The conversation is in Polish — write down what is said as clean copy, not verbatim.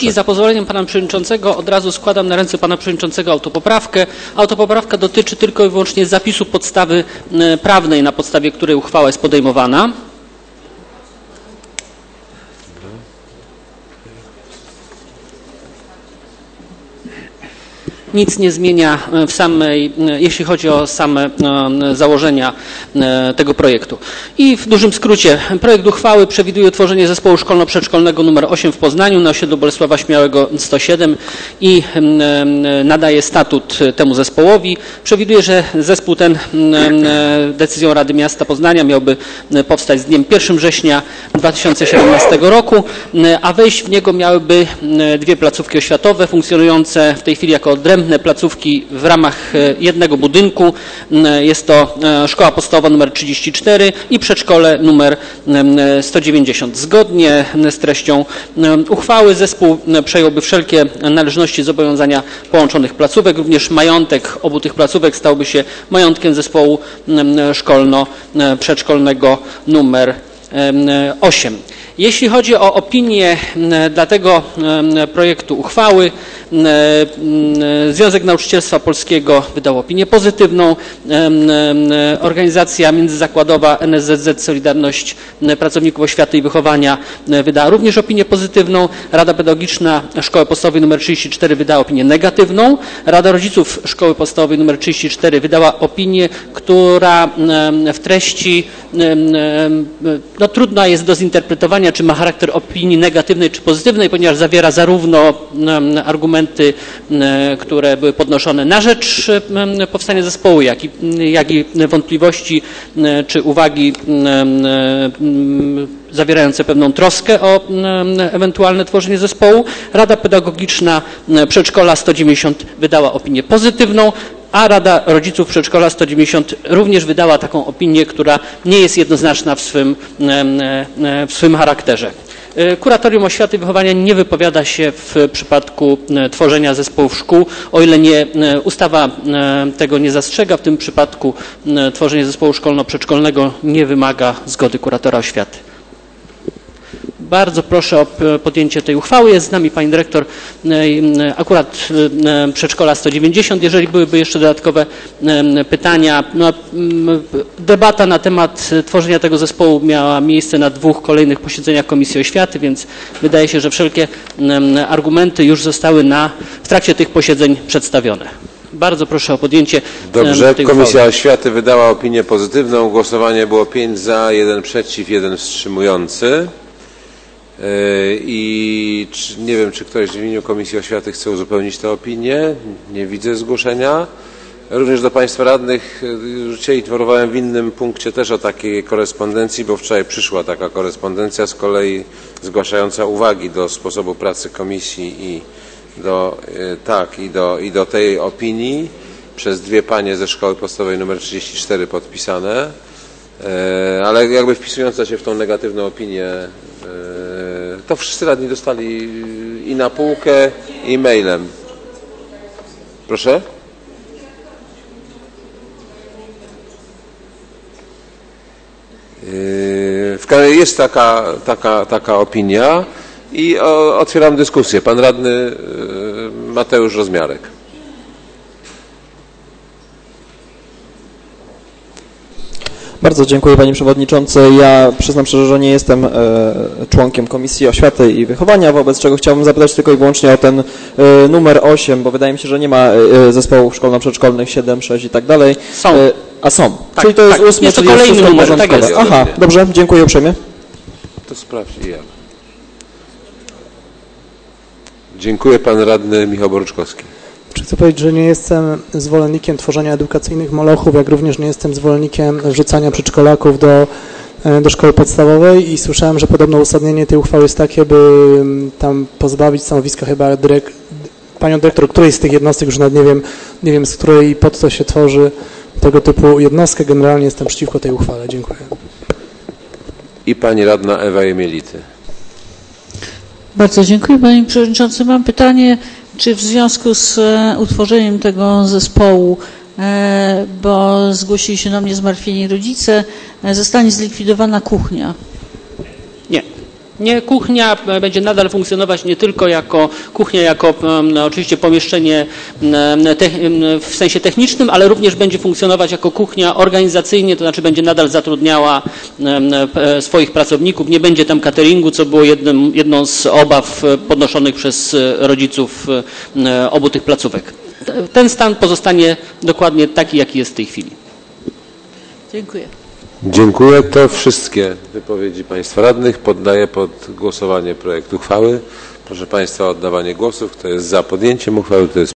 Komisji. Za pozwoleniem pana przewodniczącego od razu składam na ręce pana przewodniczącego autopoprawkę. Autopoprawka dotyczy tylko i wyłącznie zapisu podstawy prawnej, na podstawie której uchwała jest podejmowana. Nic nie zmienia jeśli chodzi o same założenia tego projektu. I w dużym skrócie, projekt uchwały przewiduje utworzenie zespołu szkolno-przedszkolnego nr 8 w Poznaniu na osiedlu Bolesława Śmiałego 107 i nadaje statut temu zespołowi. Przewiduje, że zespół ten decyzją Rady Miasta Poznania miałby powstać z dniem 1 września 2017 roku, a wejść w niego miałyby dwie placówki oświatowe funkcjonujące w tej chwili jako odrębne placówki w ramach jednego budynku. Jest to Szkoła Podstawowa nr 34 i Przedszkole nr 190. Zgodnie z treścią uchwały zespół przejąłby wszelkie należności i zobowiązania połączonych placówek. Również majątek obu tych placówek stałby się majątkiem zespołu szkolno-przedszkolnego nr 8. Jeśli chodzi o opinię dla tego projektu uchwały, Związek Nauczycielstwa Polskiego wydał opinię pozytywną. Organizacja międzyzakładowa NSZZ Solidarność Pracowników Oświaty i Wychowania wydała również opinię pozytywną. Rada Pedagogiczna Szkoły Podstawowej nr 34 wydała opinię negatywną. Rada Rodziców Szkoły Podstawowej nr 34 wydała opinię, która w treści trudna jest do zinterpretowania, czy ma charakter opinii negatywnej czy pozytywnej, ponieważ zawiera zarówno argumenty, które były podnoszone na rzecz powstania zespołu, jak i wątpliwości czy uwagi zawierające pewną troskę o ewentualne tworzenie zespołu. Rada Pedagogiczna Przedszkola 190 wydała opinię pozytywną, a Rada Rodziców Przedszkola 190 również wydała taką opinię, która nie jest jednoznaczna w swym charakterze. Kuratorium Oświaty i Wychowania nie wypowiada się w przypadku tworzenia zespołów szkół, o ile ustawa tego nie zastrzega. W tym przypadku tworzenie zespołu szkolno-przedszkolnego nie wymaga zgody kuratora oświaty. Bardzo proszę o podjęcie tej uchwały. Jest z nami pani dyrektor akurat Przedszkola 190. Jeżeli byłyby jeszcze dodatkowe pytania, debata na temat tworzenia tego zespołu miała miejsce na 2 kolejnych posiedzeniach Komisji Oświaty, więc wydaje się, że wszelkie argumenty już zostały w trakcie tych posiedzeń przedstawione. Bardzo proszę o podjęcie Dobrze, tej Komisja uchwały. Oświaty wydała opinię pozytywną. Głosowanie było 5 za, 1 przeciw, 1 wstrzymujący. I nie wiem, czy ktoś w imieniu Komisji Oświaty chce uzupełnić tę opinię. Nie widzę zgłoszenia. Również do Państwa radnych dzisiaj informowałem w innym punkcie też o takiej korespondencji, bo wczoraj przyszła taka korespondencja z kolei zgłaszająca uwagi do sposobu pracy komisji i do tej opinii przez 2 panie ze Szkoły Podstawowej nr 34 podpisane, ale jakby wpisująca się w tą negatywną opinię, to wszyscy radni dostali i na półkę, i mailem. Proszę? Jest taka opinia i otwieram dyskusję. Pan radny Mateusz Rozmiarek. Bardzo dziękuję Panie Przewodniczący. Ja przyznam szczerze, że nie jestem członkiem Komisji Oświaty i Wychowania, wobec czego chciałbym zapytać tylko i wyłącznie o ten numer 8, bo wydaje mi się, że nie ma zespołów szkolno-przedszkolnych 7, 6 i tak dalej. Są. A są. Tak, czyli to jest tak. 8, Jest to czyli kolejny jest numer. porządkowe. Tak jest. Aha, dobrze, dziękuję uprzejmie. To sprawdź i ja. Dziękuję. Pan radny Michał Boruczkowski. Chcę powiedzieć, że nie jestem zwolennikiem tworzenia edukacyjnych molochów, jak również nie jestem zwolennikiem wrzucania przedszkolaków do szkoły podstawowej i słyszałem, że podobno uzasadnienie tej uchwały jest takie, by tam pozbawić stanowiska chyba panią dyrektor którejś z tych jednostek, już nawet nie wiem z której i pod co się tworzy tego typu jednostkę. Generalnie jestem przeciwko tej uchwale. Dziękuję. I pani radna Ewa Jemielity. Bardzo dziękuję Panie Przewodniczący. Mam pytanie, czy w związku z utworzeniem tego zespołu, bo zgłosili się do mnie zmartwieni rodzice, zostanie zlikwidowana kuchnia? Nie. Nie, kuchnia będzie nadal funkcjonować nie tylko jako kuchnia, jako oczywiście pomieszczenie w sensie technicznym, ale również będzie funkcjonować jako kuchnia organizacyjnie, to znaczy będzie nadal zatrudniała swoich pracowników, nie będzie tam cateringu, co było jedną z obaw podnoszonych przez rodziców obu tych placówek. Ten stan pozostanie dokładnie taki, jaki jest w tej chwili. Dziękuję. Dziękuję. To wszystkie wypowiedzi Państwa radnych. Poddaję pod głosowanie projekt uchwały. Proszę Państwa o oddawanie głosów. Kto jest za podjęciem uchwały, kto jest